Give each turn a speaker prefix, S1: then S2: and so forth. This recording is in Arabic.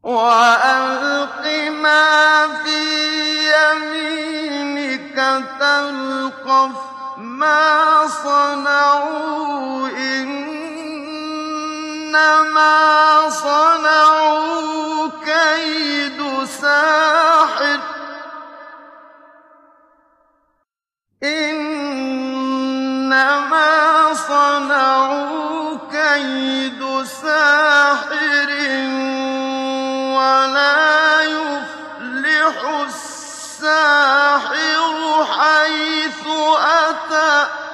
S1: وَأَلْقِ مَا فِي يَمِينِكَ تَلْقَفْ مَا صَنَعُوا ۖ إِنَّمَا صَنَعُوا كَيْدُ سَاحِرٍ وَلَا يُفْلِحُ السَّاحِرُ حَيْثُ أَتَىٰ